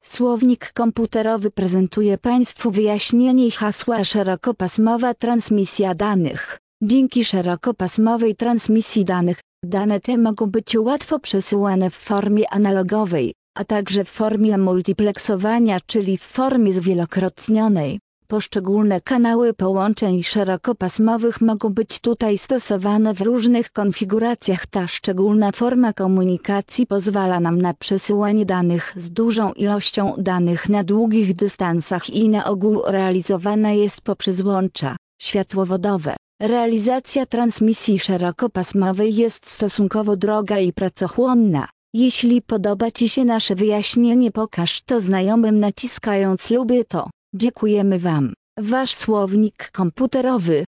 Słownik komputerowy prezentuje Państwu wyjaśnienie hasła szerokopasmowa transmisja danych. Dzięki szerokopasmowej transmisji danych, dane te mogą być łatwo przesyłane w formie analogowej, a także w formie multipleksowania, czyli w formie zwielokrotnionej. Poszczególne kanały połączeń szerokopasmowych mogą być tutaj stosowane w różnych konfiguracjach. Ta szczególna forma komunikacji pozwala nam na przesyłanie danych z dużą ilością danych na długich dystansach i na ogół realizowana jest poprzez łącza światłowodowe. Realizacja transmisji szerokopasmowej jest stosunkowo droga i pracochłonna. Jeśli podoba Ci się nasze wyjaśnienie, pokaż to znajomym naciskając lubię to. Dziękujemy Wam. Wasz słownik komputerowy.